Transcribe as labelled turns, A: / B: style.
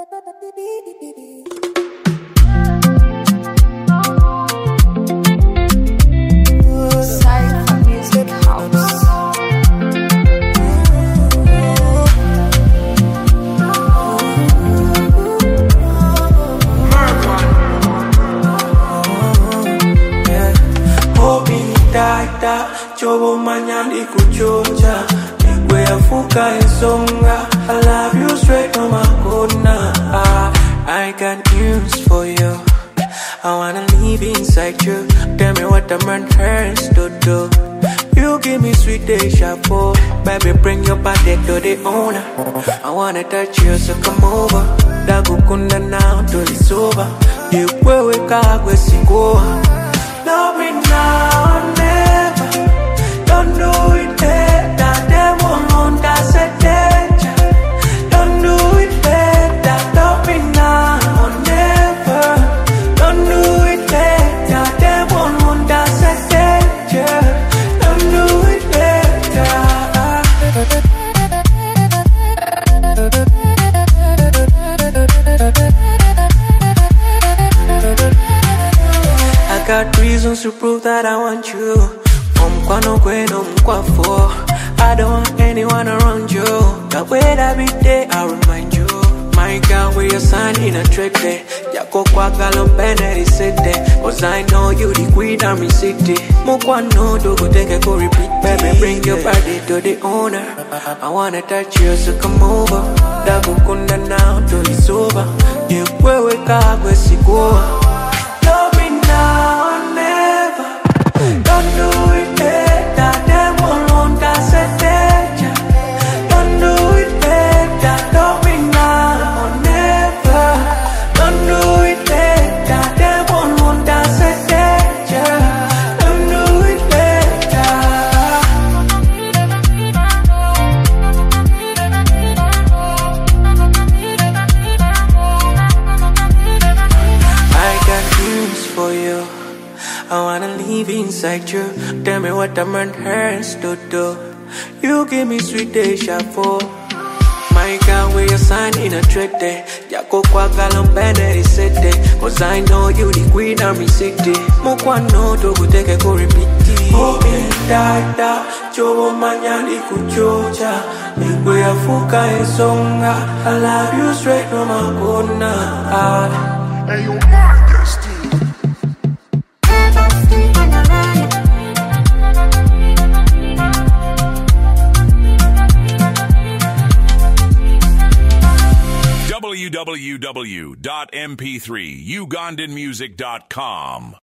A: Chobo manyandi kuchocha Igwe afuka esonga I love you straight no makona I got news for you I wanna live inside you Tell me what the man hurts to do You give me sweet deja vu Baby bring your body to the owner I wanna touch you so come over Dagukunda now till it's over Igwe weka kwe sikoa Love me now or never Don't do it better, them won't that's a danger. Don't do it better, love me now or never. Don't do it better, them won't that's a danger. Don't do it better. I got reasons to prove that I want you. I don't want anyone around you. The way that we day, I remind you. My girl, we your sign in a treaty. Yako kwa galompene city. Cause I know you the queen of my city. Mukwa no do go take a go repeat. Baby, bring your body to the owner. I wanna touch you, so come over. Dago kunda now till it's over. You kwe weka kwe sikoa. Love me now or never. Don't do it better, them won't that's a danger. Don't do it better, don't be now or never. Don't do it better, them won't that's a danger. Don't do it better. I got news for you. I wanna live inside you. Tell me what the man hurts to do. You give me sweet deja vu. My girl, we your sign in a treaty. Yako kwa galompene city. Cause I know you the queen of my city. Mukwa no to go take a go repeat. Oh, dada, chobo manyandi kuchocha. Igwe afuka esonga. I love you straight no makona.
B: Hey, yo, Marcus,
C: www.mp3ugandanmusic.com